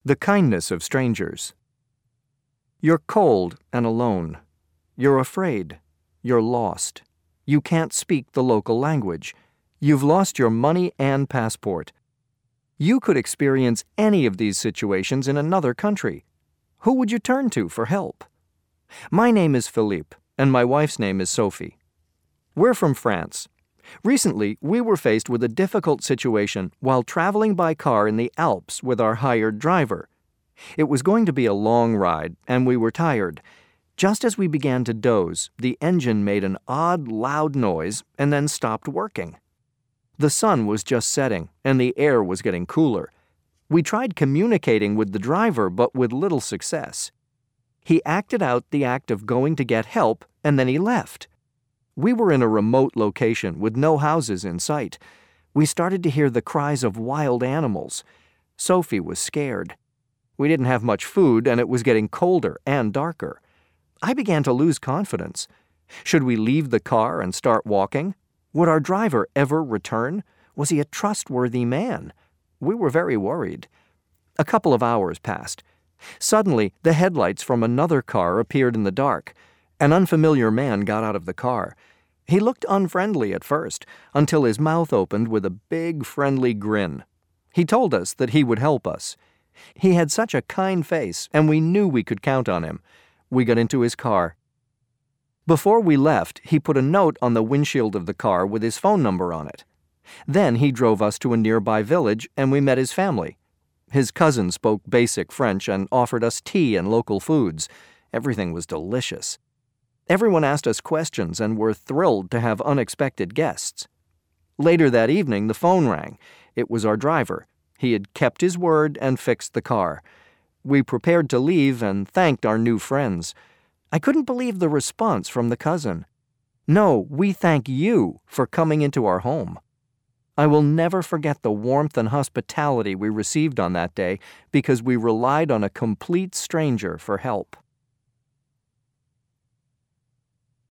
The kindness of strangers. You're cold and alone. You're afraid. You're lost. You can't speak the local language. You've lost your money and passport. You could experience any of these situations in another country. Who would you turn to for help? My name is Philippe, and my wife's name is Sophie. We're from France. Recently, we were faced with a difficult situation while traveling by car in the Alps with our hired driver. It was going to be a long ride, and we were tired. Just as we began to doze, the engine made an odd, loud noise and then stopped working. The sun was just setting, and the air was getting cooler. We tried communicating with the driver, but with little success. He acted out the act of going to get help, and then he left. We were in a remote location with no houses in sight. We started to hear the cries of wild animals. Sophie was scared. We didn't have much food, and it was getting colder and darker. I began to lose confidence. Should we leave the car and start walking? Would our driver ever return? Was he a trustworthy man? We were very worried. A couple of hours passed. Suddenly, the headlights from another car appeared in the dark. An unfamiliar man got out of the car. He looked unfriendly at first, until his mouth opened with a big, friendly grin. He told us that he would help us. He had such a kind face, and we knew we could count on him. We got into his car. Before we left, he put a note on the windshield of the car with his phone number on it. Then he drove us to a nearby village, and we met his family. His cousin spoke basic French and offered us tea and local foods. Everything was delicious. Everyone asked us questions and were thrilled to have unexpected guests. Later that evening, the phone rang. It was our driver. He had kept his word and fixed the car. We prepared to leave and thanked our new friends. I couldn't believe the response from the cousin. "No, we thank you for coming into our home." I will never forget the warmth and hospitality we received on that day because we relied on a complete stranger for help.